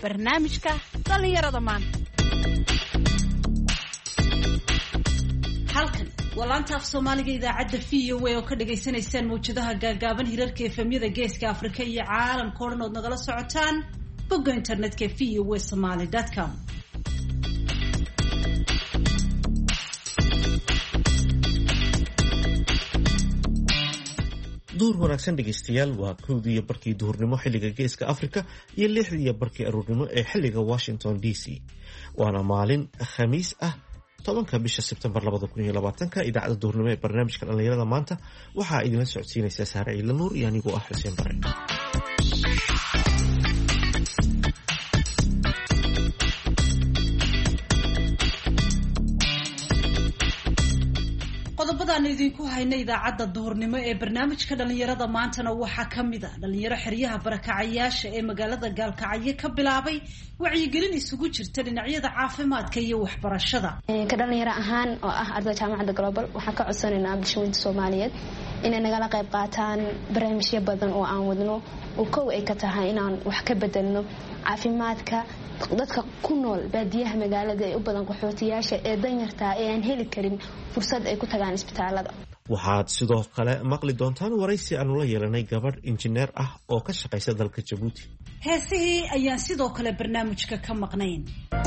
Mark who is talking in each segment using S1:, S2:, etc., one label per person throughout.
S1: barnaamijka dhalinyarada maanta.
S2: halkan waa laanta af Soomaaliga idaacadda VOA oo ka dhageysanaysaan mawjadaha gaagaaban hirarka efemyada Geeska Afrika iyo caalamka oo dhan oo nagala socotaan bogga internetka voasomali.com.
S3: duur wanaagsan dhegeystayaal waa 2:00 duhurnimo xilliga Geeska Afrika iyo 6:00 aroornimo ee xilliga Washington DC. waana maalin Khamiis ah 10 bisha September 2020 idaacada duhurnimo ee barnaamijka dhalinyarada maanta waxaa idin socodsiinaysa Sahra Ciila Nuur iyo anigoo ah Xuseen Bare.
S2: qodobadaan idinku hayna idaacadda duhurnimo ee barnaamijka dhalinyarada maantana waxaa ka mid ah dhalinyaro xeryaha barakacayaasha ee magaalada Gaalkacyo ka bilaabay wacyigelin isugu jirta dhinacyada caafimaadka iyo waxbarashada.
S4: ka dhalinyaro ahaan oo ah ardayda jaamacadda Global waxaan ka codsanaynaa bulshooyinka Soomaaliyeed inay nagala qayb qaataan barnaamijyo badan oo aan wadno oo koow ay ka tahay inaan wax ka bedelno caafimaadka dadka ku nool baadiyaha magaalada ee u badan qaxootiyaasha ee danyarta ee aan heli karin fursad ay ku tagaan isbitaalada.
S3: waxaad sidoo kale maqli doontaan waraysi aanu la yeelanay gabadh injineer ah oo ka shaqaysa dalka Djibouti.
S2: heesihii ayaan sidoo kale barnaamijka ka maqnayn.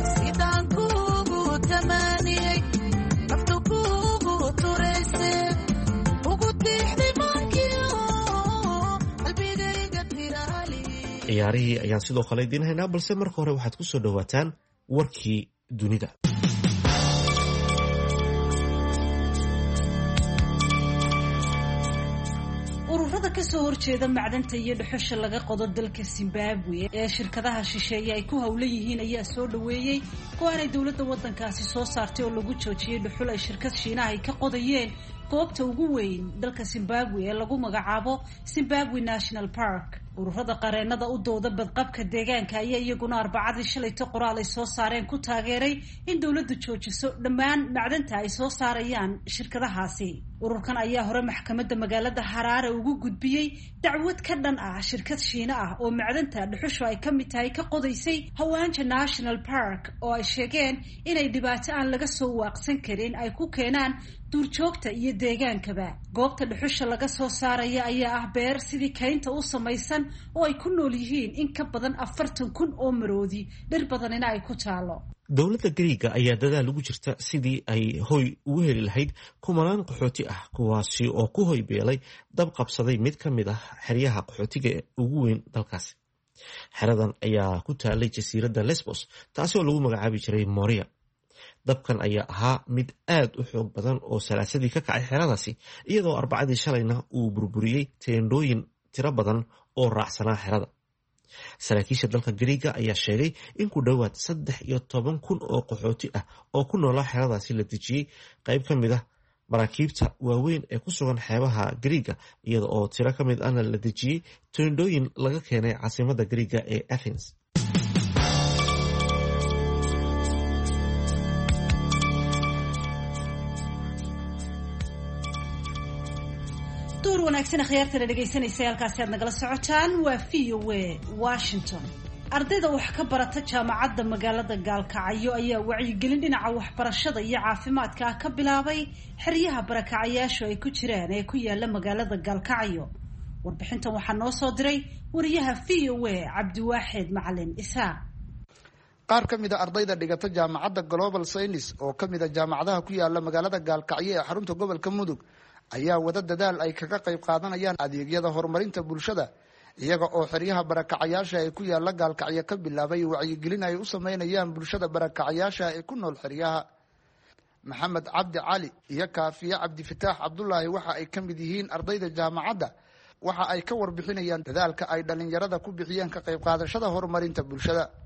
S3: ciyaarihii ayaan sidoo kale idiin haynaa balse marka hore waxaad ku soo dhawaataan warkii dunida.
S2: ururada ka soo horjeeda macdanta iyo dhuxusha laga qodo dalka Zimbabwe ee shirkadaha shisheeye ay ku hawlan yihiin ayaa soo dhaweeyay go'aan ay dawladda waddankaasi soo saartay oo lagu joojiyay dhuxul ay shirkad Shiinaha ay ka qodayeen goobta ugu weyn dalka Zimbabwe ee lagu magacaabo Zimbabwe National Park. ururada qareenada u dooda badqabka deegaanka ayaa iyaguna Arbacadii shalayto qoraal ay soo saareen ku taageeray in dawladdu joojiso dhammaan macdanta ay soo saarayaan shirkadahaasi. ururkan ayaa hore maxkamadda magaalada Harare ugu gudbiyay dacwad ka dhan ah shirkad Shiina ah oo macdanta dhuxushu ay ka mid tahay ka qodaysay Hawanja National Park oo ay sheegeen inay dhibaato aan laga soo waaqsan karin ay ku keenaan duurjoogta iyo deegaankaba. goobta dhuxusha laga soo saaraya ayaa ah beer sidii kaynta u samaysan oo ay ku nool yihiin in ka badan 40,000 oo maroodi dhir badanina ay ku taalo.
S3: dowladda Gariiga ayaa dadaal ugu jirta sidii ay hoy ugu heli lahayd kumanaan qaxooti ah kuwaasi oo ku hoy beelay dab qabsaday mid ka mid ah xeryaha qaxootiga ugu weyn dalkaasi. xeradan ayaa ku taalay jasiiradda Lesbos taasi oo lagu magacaabi jiray Moria. dabkan ayaa ahaa mid aad u xoog badan oo salaasadii ka kacay xeradaasi iyadoo Arbacadii shalayna uu burburiyey teendhooyin tiro badan oo raacsanaa xerada. saraakiisha dalka Gariiga ayaa sheegay in ku dhowaad 13,000 oo qaxooti ah oo ku noolaa xeradaasi la dejiyey qayb ka mid ah maraakiibta waaweyn ee ku sugan xeebaha Gariiga iyada oo tiro ka mid ahna la dejiyey teendhooyin laga keenay caasimadda Gariiga ee Athens.
S2: duur wanaagsan akhyaarta dhageysanaysa halkaasi aad nagala socotaan waa VOA Washington. ardayda wax ka barata jaamacadda magaalada Gaalkacyo ayaa wacyigelin dhinaca waxbarashada iyo caafimaadka ah ka bilaabay xeryaha barakacayaashu ay ku jiraan ee ku yaala magaalada Gaalkacyo. warbixintan waxaa noo soo diray wariyaha VOA Cabdiwaaxid Macalin Isaaq.
S5: qaar ka mid ah ardayda dhigata jaamacadda Global Science oo ka mid ah jaamacadaha ku yaala magaalada Gaalkacyo ee xarunta gobolka Mudug ayaa wada dadaal ay kaga qayb qaadanayaan adeegyada horumarinta bulshada iyaga oo xeryaha barakacayaasha ay ku yaala Gaalkacyo ka bilaabay wacyigelin ay u sameynayaan bulshada barakacayaasha ee ku nool xeryaha. Maxamed Cabdi Cali iyo Kaafiya Cabdi Fataax Cabdullaahi waxa ay ka mid yihiin ardayda jaamacadda waxa ay ka warbixinayaan dadaalka ay dhalinyarada ku bixiyeen ka qayb qaadashada horumarinta bulshada.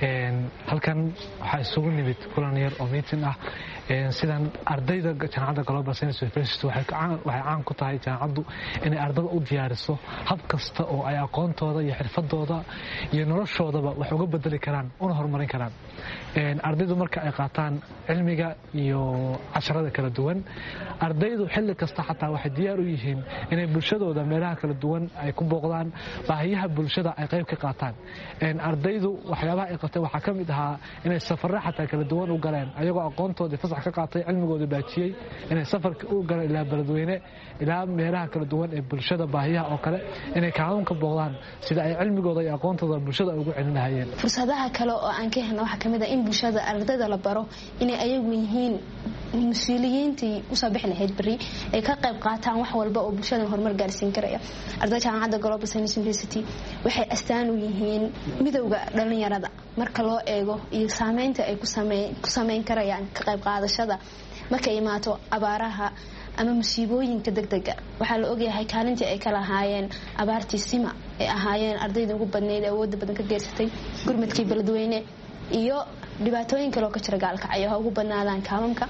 S6: halkan waxaa isugu nimid kulan yar oo meeting ah sidan ardayda jaamacadda Global Science University waxay caan ku tahay jaamacaddu inay ardayda u diyaariso hab kasta oo ay aqoontooda iyo xirfadooda iyo noloshoodaba wax uga bedeli karaan una horumarin karaan ardaydu marka ay qaataan cilmiga iyo casharada kala duwan ardaydu xilli kasta xataa waxay diyaar u yihiin inay bulshadooda meelaha kala duwan ay ku booqdaan baahiyaha bulshada ay qayb ka qaataan ardaydu waxyaabaha ay qabtay waxaa ka mid ahaa inay safarro xataa kala duwan u galeen ayagoo aqoontooda fasax ka qaatay cilmigooda baajiyay inay safarka u galeen ilaa beledweyne ilaa meelaha kala duwan ee bulshada baahiyaha oo kale inay kaalin ka booqdaan sida ay cilmigooda iyo aqoontooda bulshada ugu celin lahaayeen
S4: fursadaha kale oo aan ka helno waxa kamid ah in bulshada ardayda la baro inay ayagu yihiin mas'uuliyiintii u soo bixi lahayd bari ay ka qayb qaataan wax walba oo bulshada horumar gaarsiin karaya ardayda jaamacadda Global Science University waxay astaan u yihiin midowga dhalinyarada marka loo eego iyo saameynta ay ku sameyn karayaan ka qayb qaadashada marka ay imaato abaaraha ama musiibooyinka degdega waxaa la ogyahay kaalintii ay kala haayeen abaartii sima ay ahaayeen ardayda ugu badneyd awoodda badan ka geysatay gurmadkii beledweyne iyo dhibaatooyin kale oo ka jira gaalkacyo ha ugu badnaadaan kaalamka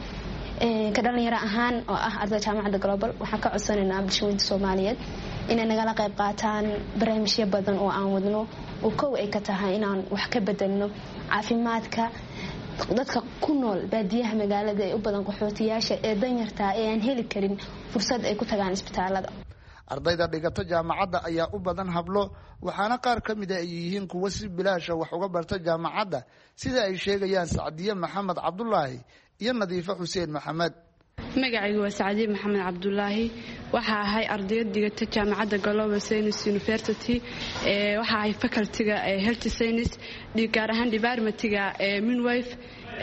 S4: ka dhalinyaro ahaan oo ah ardayda jaamacadda Global waxaan ka codsanaynaa bulshooyinka Soomaaliyeed inay nagala qayb qaataan barnaamijyo badan oo aan wadno oo kow ay ka tahay inaan wax ka bedelno caafimaadka dadka ku nool baadiyaha magaalada ee u badan qaxootiyaasha ee danyarta ee aan heli karin fursad ay ku tagaan isbitaalada
S5: ardayda dhigata jaamacadda ayaa u badan hablo waxaana qaar ka mid ah ay yihiin kuwa si bilaash wax uga barta jaamacadda sida ay sheegayaan Sacdiye Maxamed Cabdullaahi iyo Nadiifa Xuseen Maxamed
S7: magacaygu waa Sacdiye Maxamed Cabdullaahi waxa ahay ardayad dhigata jaamacadda Global Science University waxa ahay faculty-ga Health Science gaar ahaan department-ga midwife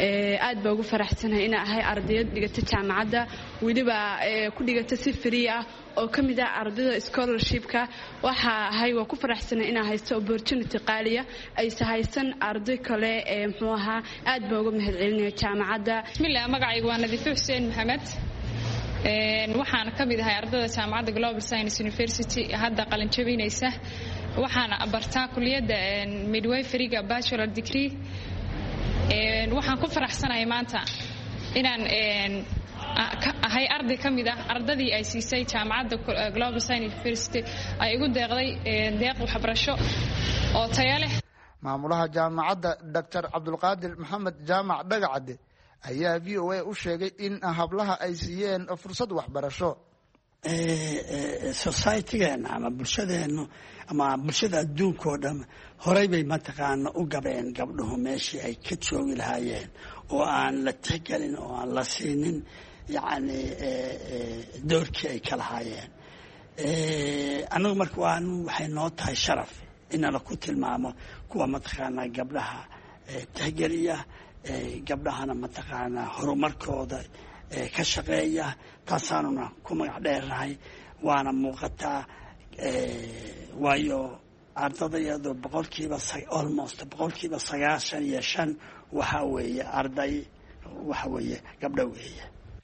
S7: aad baa ugu faraxsanahay in ahay ardayad dhigata jaamacadda waliba ku dhigata si free ah oo kamid ah ardayda scholarship-ka waxa ahay waa ku faraxsanahay in haysto opportunity qaaliya ay sahaysan arday kale muxuu ahaa aad baa ugu mahadcelinayaa jaamacadda
S8: bismillah magacaygu waa Nadiifa Xuseen Maxamed waxaan kamid ahay ardayda jaamacadda Global Science University hadda qalin jabinaysa waxaan bartaa kulliyadda midwifery-ga bachelor degree waxaan ku faraxsanahay maanta inaan ahay arday kamid ah ardadii ay siisay jaamacadda Global Science University ay ugu deeqday deeq waxbarasho oo tayo leh
S5: maamulaha jaamacadda Dr. Cabdulqaadir Maxamed Jaamac Dhagacade ayaa VOA u sheegay in hablaha ay siiyeen fursad waxbarasho
S9: society-geena ama bulshadeenu ama bulshada adduunka oo dhan horay bay mataqaana u gabeen gabdhuhu meeshii ay ka joogi lahaayeen oo aan la tixgelin oo aan la siinin yacni doorkii ay ka lahaayeen annagu marka waxay noo tahay sharaf inala ku tilmaamo kuwa mataqaana gabdhaha tixgeliya gabdhahana mataqaana horumarkooda ka shaqeeya taasaanuna ku magac dheernahay waana muuqataa waayo ardadayadu almost boqolkiiba 95 waxa weeye arday waxa weeye gabdho weeye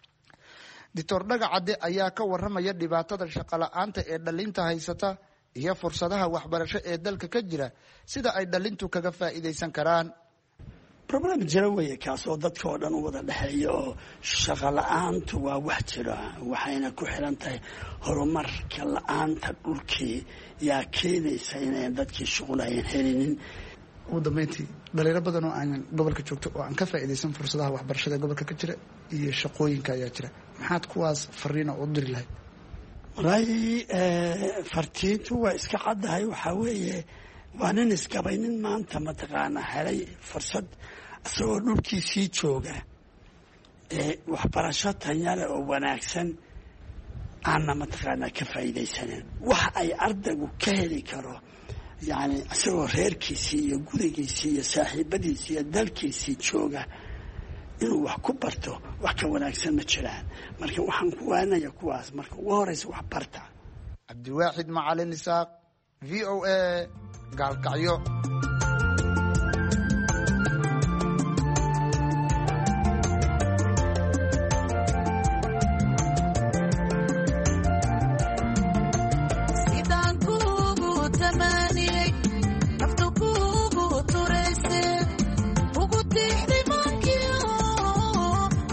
S5: Dr. Dhagacade ayaa ka waramaya dhibaatada shaqo la'aanta ee dhalinta haysata iyo fursadaha waxbarasho ee dalka ka jira sida ay dhalintu kaga faa'iideysan karaan
S9: problem jira weeye kaas oo dadka oo dhan u wada dhaxeeyo oo shaqo la'aantu waa wax jira waxayna ku xiran tahay horumarka la'aanta dhulkii yaa keenaysa inay dadkii shaqooyin helinin
S5: ugu dambeyntii dhalinyaro badan oo aan gobolka joogto oo aan ka faa'iideysan fursadaha waxbarashada gobolka ka jira iyo shaqooyinka ayaa jira maxaad kuwaas fariina u diri lahayd
S9: walahi fartiintu waa iska caddahay waxaa weeye waa nin isgabay nin maanta mataqaana helay fursad isagoo dhulkiisii jooga waxbarasho tanyale oo wanaagsan aanna mataqaana ka faa'iidaysanin wax ay ardaygu ka heli karo yacni isagoo reerkiisii iyo gurigiisii iyo saaxiibadiisii iyo dalkiisii jooga inuu wax ku barto wax ka wanaagsan ma jiraan marka waxaan ku waanaya kuwaas marka ugu horeysa wax barta
S5: Cabdiwaaxid Macalin Isaaq VOA Gaalkacyo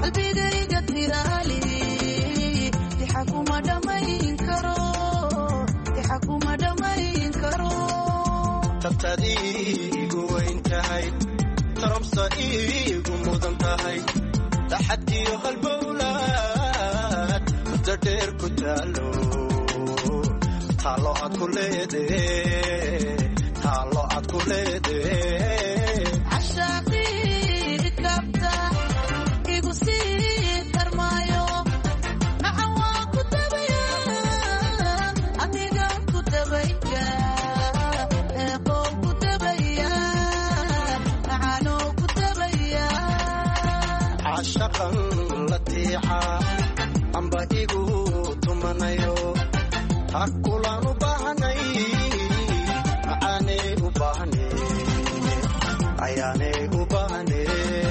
S10: qalbigayga tiraali dixakuma dhamayn karo
S11: tabtadiigu weyn tahay taramsa iigu mudan tahay taxadiyo halbowlaad muddo dheer ku taalo taalo aad ku leedee
S10: cashaaqii kabta igu sii tarmaayo maca waa ku tabaya aniga ku tabaya eeqoo ku tabaya macaanoo ku tabaya
S11: cashaqan la tiica amba igu tumanayo hakulaan u baahnay macaanay u baahne ayaanay u baahne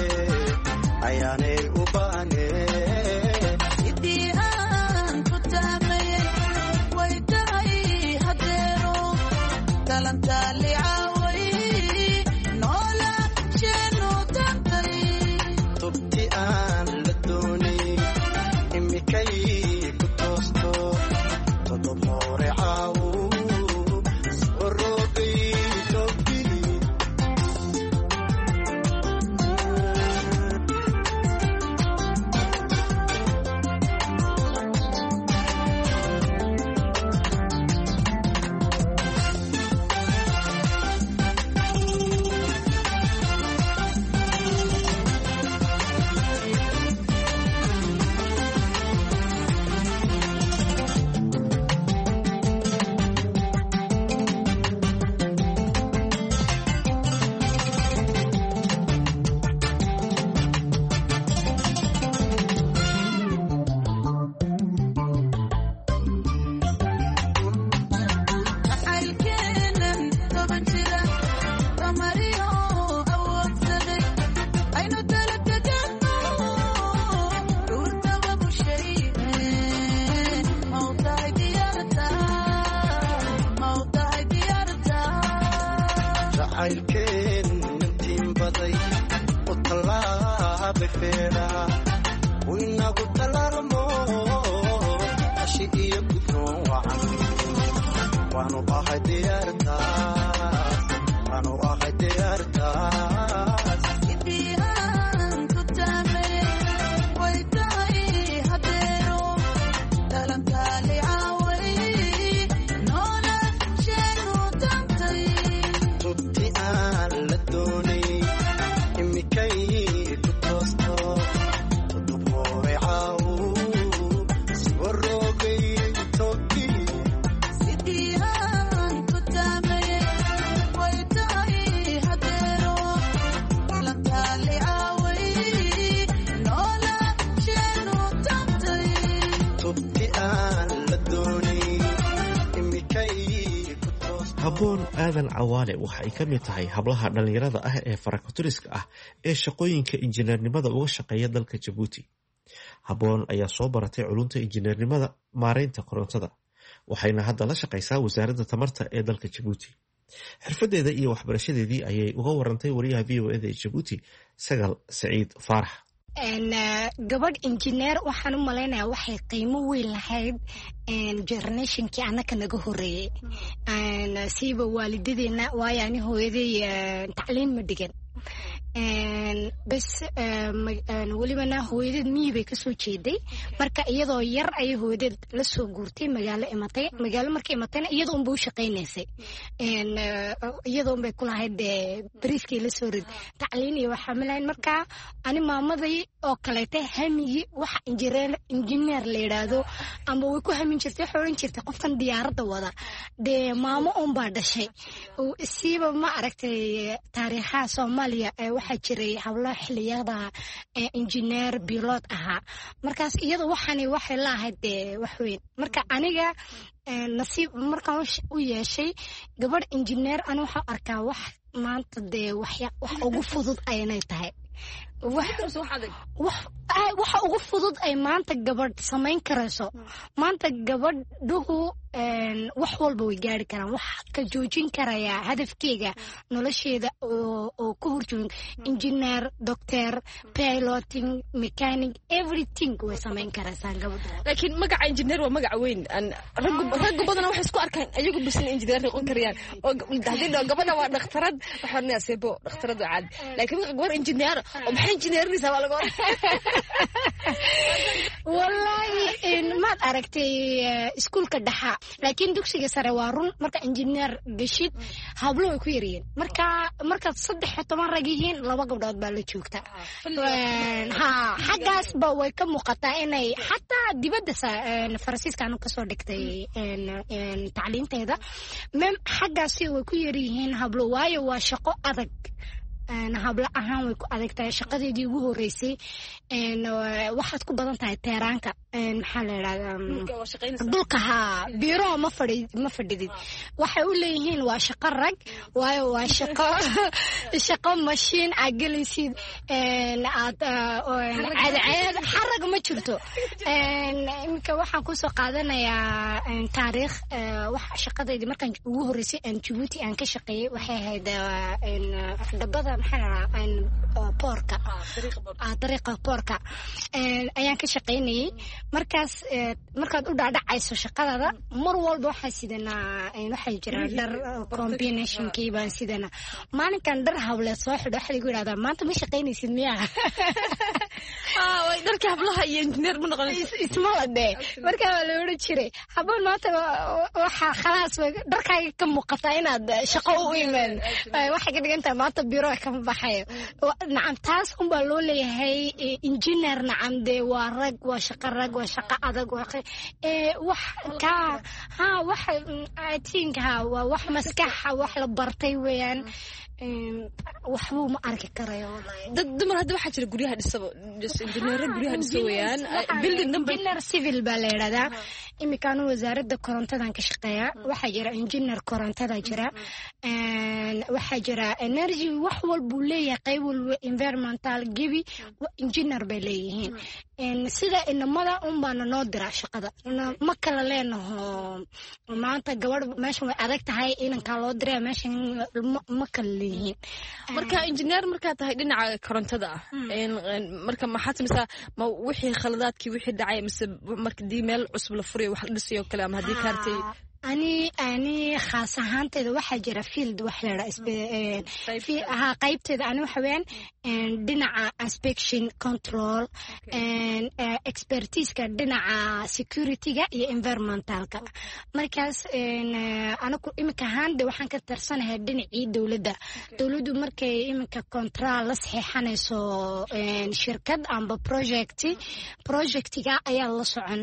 S10: idii aan ku taamaye way tahay hadeero talantaali caaway noola sheenu tantay
S11: tubti aan la doonay imikay ku toosto todob hore caawo warroogay tobbi
S3: habboon aadan cawaale waxa ay ka mid tahay hablaha dhallinyarada ah ee farakutiriska ah ee shaqooyinka injineernimada uga shaqeeya dalka Jabuuti. Habboon ayaa soo baratay culunta injineernimada maareynta korontada waxayna hadda la shaqaysaa wasaaradda tamarta ee dalka Jabuuti. Xirfadeeda iyo waxbarashadeedii ayay uga warantay wariyaha VOA-da ee Jabuuti Sagal Saciid Faarax.
S12: gabadh injineer waxaan u malaynayaa waxay qiimo weyn lahayd generationkii annaka naga horeeyey siiba waalidadeena waayo ani hooyaday tacliin ma dhigan bas welibana hooyadeed miyi bay kasoo jeeday marka iyadoo yar ayay hooyadeed la soo guurtay magaalo markay imatayna iyadoo unba u shaqaynaysay iyadoo unbay ku lahayd bariiskay la soo rid tacliin iyo waxaa malahayn marka ani maamaday oo kaleeta hamigii waxa injineer la yidhaahdo amba way ku hamin jirtay waxay odhan jirtay qofkan diyaaradda wada dee maamo unbaa dhashay siiba ma aragtay taariikhaha soomaaliya waxaa jiray hablo xiliyada injineer bilot ahaa markaas iyada waxani waxay laahayd wax weyn marka aniga nasiib markaan u yeeshay gabadh injineer ani waxaan arkaa wax maanta dee wax ugu fudud aynay tahay waxa ugu fudud ay maanta gabadh samayn karayso maanta gabadhuhu wax walba way gaari karaan. wax ka joojin karaya hadafkeega nolosheeda oo ka horjoogin engineer, doctor, piloting, mechanic, everything way samayn karaysaa gabadha.
S1: laakiin magaca engineer waa magac weyn. raggu badan waxay isku arkaan ayagu bisin engineer noqon karayaan oo hadii gabadha waa dhakhtarad waxaan naasebo dhakhtarad caadi. laakiin gabar engineer oo maxay engineernisa waa laga wallahi ma aragtay iskuulka dhaxa. laakiin dugsiga sare waa run marka engineer gashid hablo way ku yariyeen. marka 13 rag yihiin 2 gabdhood baa la joogta. xaggaas ba way ka muuqataa inay xataa dibadda Faransiiska aanu kasoo dhigtay tacliinteeda xaggaasi way ku yaryihiin hablo waayo waa shaqo adag. habla ahaan way ku adag tahay shaqadeedii ugu horeysay. waxaad ku badan tahay teeraanka maxaa la yiraahdaa dhulka biiro ma fadhidid. waxay u leeyihiin waa shaqo rag waayo waa shaqo machine agelaysid aad xarag ma jirto. iminka waxaan ku soo qaadanayaa taariikh waxa shaqadeedii markaan ugu horeysay Djibouti aan ka shaqeeyay waxay ahayd dabada boorka dariiqa boorka ayaan ka shaqaynayay. markaad u dhaadhacayso shaqadada mar walba waxaa sidanaa waxay jiraan dhar combinationkii baan sidanaa. maalinkan dhar hawleed soo xidho waxaa lagu yidhahdaa maanta ma shaqaynaysid miyaa dharka hablaha iyo engineer ma noqonayso
S12: isma ladhe. markaa waa la odhan jiray habeen maanta waxaa khalaas dharkaaga ka muuqataa inaad shaqo u imaan. waxay ka dhigan tahay maanta biro kama baxayo. nacam taas unbaa loo leeyahay engineer. nacam dee waa rag waa shaqo rag waa shaqo adag wax I think waa wax maskaxa wax la bartay weeyaan. waxbuu ma arki karayo
S1: dad dumar hadda waxaa jira guryaha dhisaba engineer guryaha dhisa weeyaan building number
S12: engineer civil baa la yiraahdaa. imikaanu wasaaradda korontadan ka shaqeeya. waxaa jira engineer korontada jira. waxaa jira energy wax walba uu leeyahay qayb walba environmental gibi engineer bay leeyihiin. sida inamada baana noo diraa shaqada ma kala leenaho. maanta gabadh meeshan way adag tahay inankaa loo diraa meeshan ma kala leeyihiin.
S1: marka engineer markaa tahay dhinaca korontada ah marka maxaad sameysaa ma wixii khaladaadkii wixii dhacay mise markii meel cusub la furayo wax la dhisayo kale ama haddii kaartay
S12: ani khaas ahaanteeda waxaa jira field wax la yiraahdo qaybteeda ani waxa weeyaan dhinaca inspection control expertise-ka dhinaca security-ga iyo environmentalka. markaas anaku imika ahaan de waxaan ka tarsanahay dhinacii dowladdu markay imika contract la saxiixanayso shirkad amba projectiga ayaa la socon.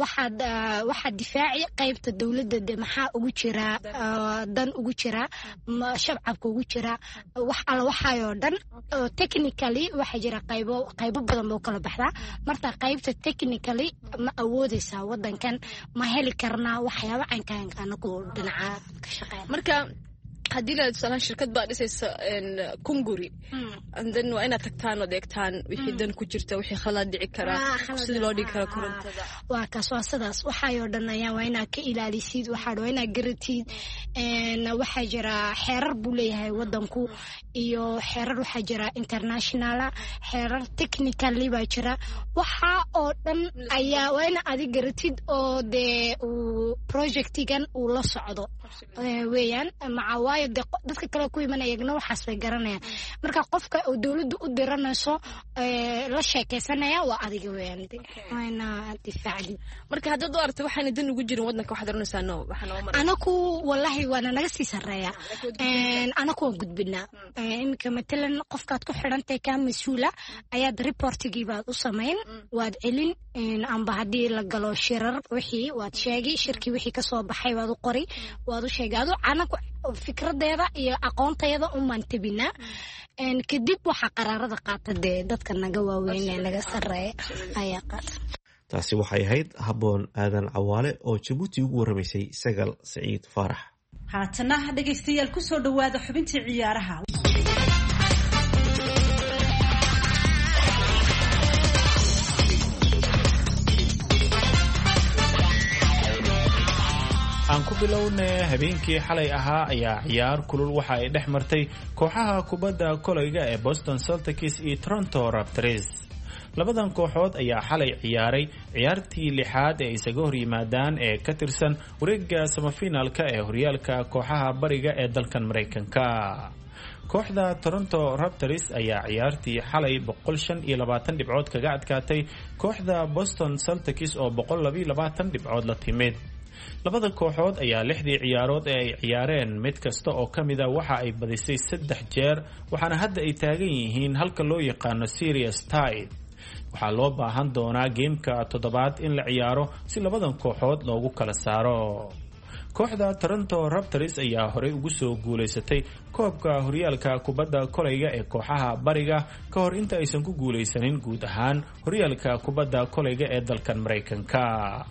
S12: waxaa difaaci qaybta dowladda maxaa ugu jira dan ugu jira shacabka ugu jira wax alla waxayoo dhan. technically waxaa jira qaybo badan boo kala baxdaa. marka qaybta technically ma awoodaysaa wadankan ma heli karnaa waxyaaba caynkaan anagu dhinaca ka shaqeyn.
S1: marka haddii la tusaale shirkad baa dhisaysa kunguri and then waa inaad tagtaan oo eegtaan wixii dan ku jirta wixii khalad dhici kara sidii loo dhigi karo korontada.
S12: waa kaas waa sidaas waxayoo dhan ayaa waa inaad ka ilaalisid waxaa waa inaad garatid. waxaa jira xeerar buu leeyahay wadanku iyo xeerar waxaa jira internationala xeerar technically baa jira. waxa oo dhan ayaa waa inaad adi garatid oo dee projectigan uu la socdo weeyaan. macawaayo dadka kale ku imanaya iyagna waxaas bay garanayaan. marka qofka oo dowladdu u diranayso la sheekaysanaya waa adiga weeyaan waana difaacdi.
S1: marka haddaad u aragto waxaana dan ugu jirin wadanka waxaad oranaysaa no
S12: anaku wallahi waana naga sii sarreeya. anaku waan gudbinaa. imika matalan qofkaad ku xidhantahay kaa mas-uula ayaad reportigii baad u samayn waad celin amba haddii la galo shirar wixii waad sheegi shirkii wixii kasoo baxay waad u qori waad u sheegi adu anaku fikradeeda iyo aqoonteeda umaan tabinaa. kadib waxaa qaraarada qaata dee dadka naga waaweyn ee naga sarreeya ayaa qaata.
S3: taasi waxay ahayd Habboon Aadan Cawaale oo Djibouti ugu waramaysay Sagal Saciid Faarax.
S2: haatana dhageystayaal ku soo dhawaada xubintii ciyaaraha.
S13: aan ku bilownay habeenkii xalay ahaa ayaa ciyaar kulul waxa ay dhex martay kooxaha kubadda kolayga ee Boston Celtics iyo Toronto Raptors. labadan kooxood ayaa xalay ciyaaray ciyaartii lixaad ee isaga hor yimaadaan ee ka tirsan wareegga semifinalka ee horyaalka kooxaha bariga ee dalkan Mareykanka. kooxda Toronto Raptors ayaa ciyaartii xalay 125 dhibcood kaga adkaatay kooxda Boston Celtics oo 122 dhibcood la timid. labada kooxood ayaa lixdii ciyaarood ee ay ciyaareen mid kasta oo ka mida waxa ay badisay 3 jeer, waxaana hadda ay taagan yihiin halka loo yaqaano serious tie. waxaa loo baahan doonaa geemka toddobaad in la ciyaaro si labadan kooxood loogu kala saaro. kooxda Toronto Raptors ayaa horey ugu soo guuleysatay koobka horyaalka kubadda kolayga ee kooxaha bariga ka hor inta aysan ku guuleysanin guud ahaan horyaalka kubadda kolayga ee dalkan Mareykanka.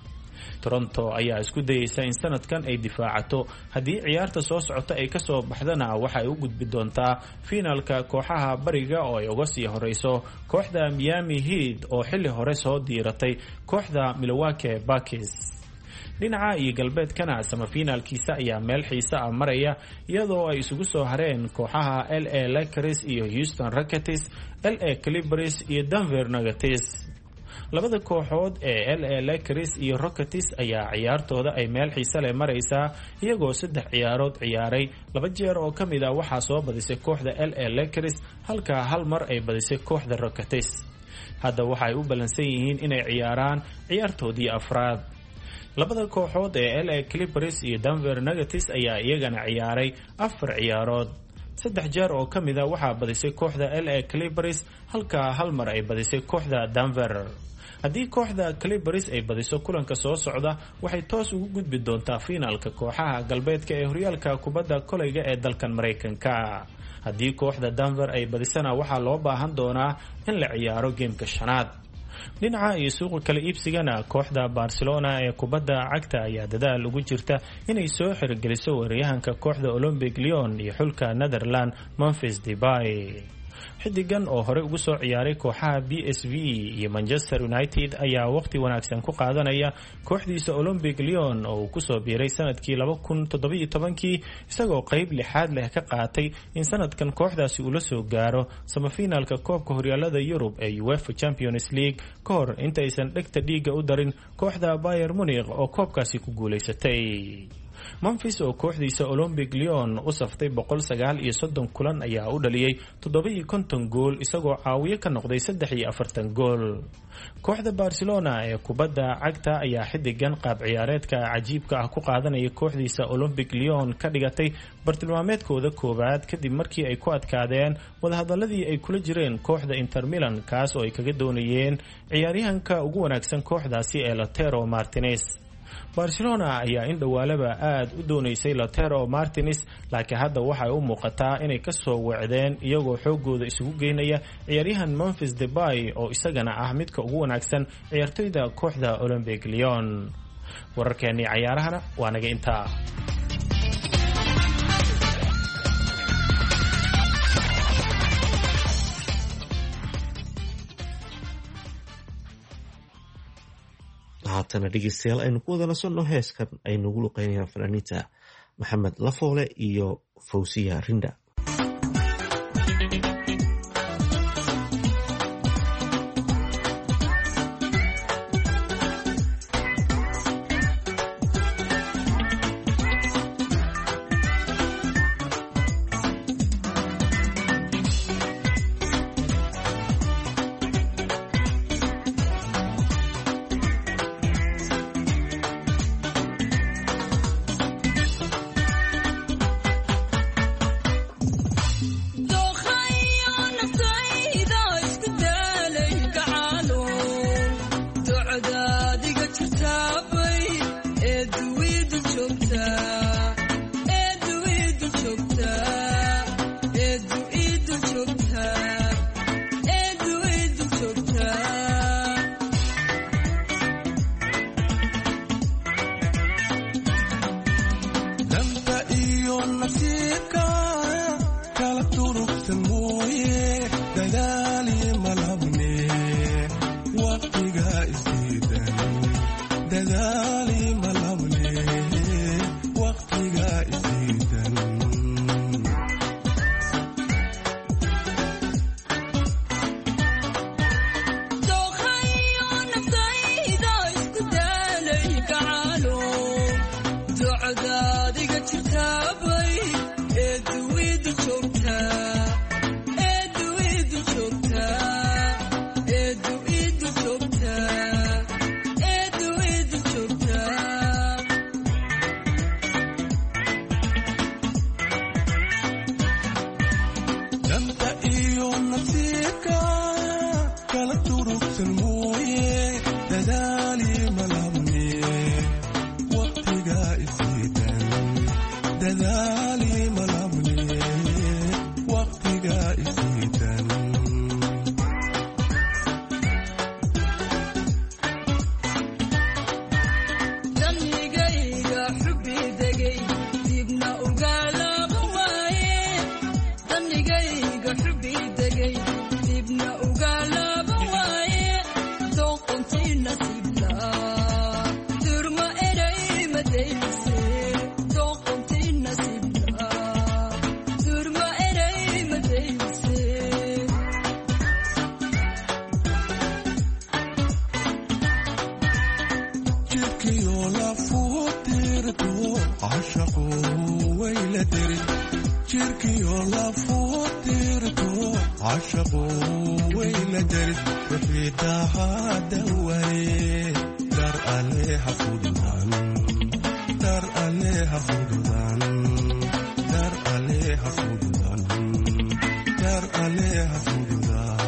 S13: Toronto ayaa isku dayeysa in sanadkan ay difaacato, haddii ciyaarta soo socota ay kasoo baxdana waxa ay u gudbi doontaa finaalka kooxaha bariga oo ay uga sii horeyso kooxda Miami Heat oo xilli hore soo diiratay kooxda Milwaukee Bucks. dhinaca iyo galbeedkana semifinaalkiisa ayaa meel xiisa ah maraya iyadoo ay isugu soo hareen kooxaha LA Lakers iyo Houston Rockets, LA Clippers iyo Denver Nuggets. labada kooxood ee LA Lakers iyo Rockets ayaa ciyaartooda ay meel xiisa leh maraysaa iyagoo 3 ciyaarood ciyaaray, 2 jeer oo ka mid ah waxaa soo badisay kooxda LA Lakers halka hal mar ay badisay kooxda Rockets. hadda waxay u balansan yihiin inay ciyaaraan ciyaartoodii afraad. labada kooxood ee LA Clippers iyo Denver Nuggets ayaa iyagana ciyaaray 4 ciyaarood, 3 jeer oo ka mid ah waxaa badisay kooxda LA Clippers halka hal mar ay badisay kooxda Denver. haddii kooxda Clippers ay badiso kulanka soo socda waxay toos ugu gudbi doontaa finaalka kooxaha galbeedka ee horyaalka kubadda kolayga ee dalkan Mareykanka. haddii kooxda Denver ay badisana waxaa loo baahan doonaa in la ciyaaro geemka shanaad. dhinaca iyo suuqa kala iibsigana kooxda Barcelona ee kubadda cagta ayaa dadaal ugu jirta inay soo xirgeliso weeraryahanka kooxda Olympique Lyon iyo xulka Netherlands Memphis Depay. xidigan oo hore ugu soo ciyaaray kooxaha PSV iyo Manchester United ayaa waqti wanaagsan ku qaadanaya kooxdiisa Olympique Lyon oo ku soo biiray sanadkii 2017 isagoo qayb lixaad leh ka qaatay in sanadkan kooxdaasi uu la soo gaaro semifinalka koobka horyaalada Yurub ee UEFA Champions League ka hor intaysan dhegta dhiiga u darin kooxda Bayern Munich oo koobkaasi ku guuleysatay. Memphis oo kooxdiisa Olympique Lyon u saftay 139 kulan ayaa u dhaliyay 57 gool isagoo caawiye ka noqday 43 gool. kooxda Barcelona ee kubadda cagta ayaa xidigan qaab ciyaareedka cajiibka ah ku qaadanaya kooxdiisa Olympique Lyon ka dhigatay bartilmaameedkooda koowaad kadib markii ay ku adkaadeen wadahadaladii ay kula jireen kooxda Inter Milan kaas oo ay kaga doonayeen ciyaaryahanka ugu wanaagsan kooxdaasi ee Lautaro Martinez. Barcelona ayaa in dhawaalaba aad u doonaysay Lautaro Martinez, laakiin hadda waxay u muuqataa inay ka soo wacdeen iyagoo xoogooda isugu geynaya ciyaaryahan Memphis Depay oo isagana ah midka ugu wanaagsan ciyaartoyda kooxda Olympique Lyon. wararkeennii ciyaarahana waa naga intaa.
S3: haatana dhegeystayaal aynu ku wada nasanno heeskan ay nagu luqeynayaan fanaaniinta Maxamed Lafoole iyo Fawsiya Rinda.
S11: عشقو ويلا دري جيركيو لافوتيرتو عشقو ويلا دري وفيداها دواري دار عليها فضلان دار عليها فضلان دار عليها فضلان دار عليها فضلان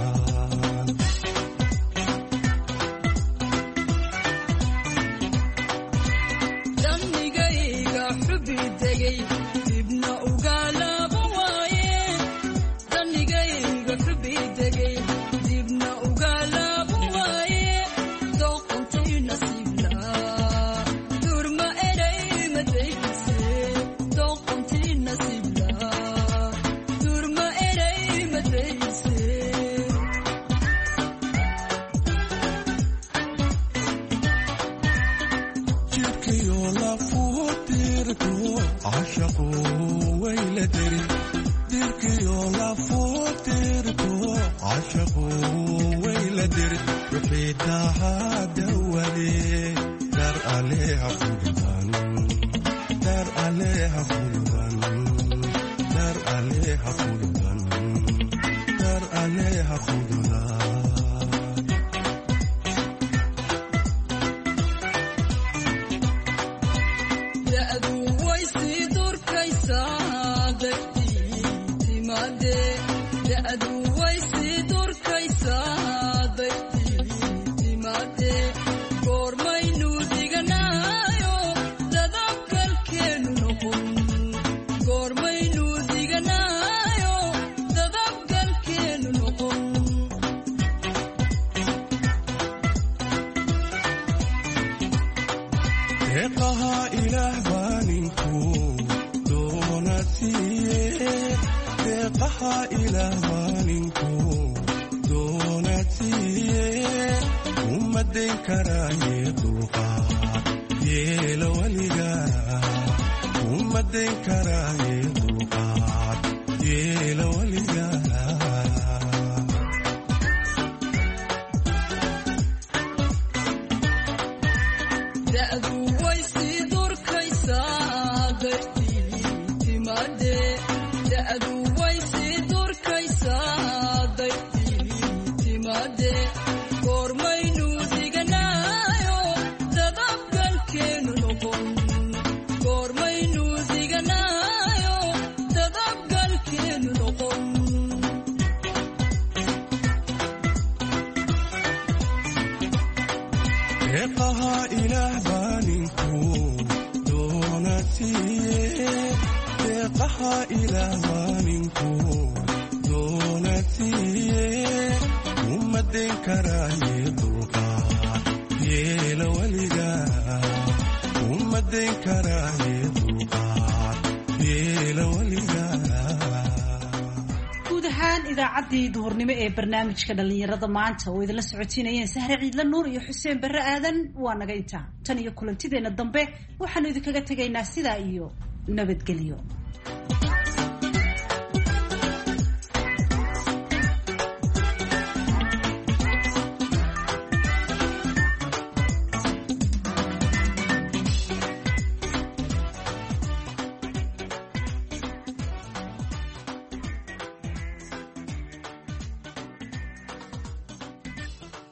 S2: idaacaddii duhurnimo ee barnaamijka dhallinyarada maanta oo idinla socotiinayeen Sahre Ciidla Nuur iyo Xuseen Barre Aadan waa naga intaa tan iyo kulantideenna dambe waxaanu idinkaga tegaynaa sidaa iyo nabadgelyo.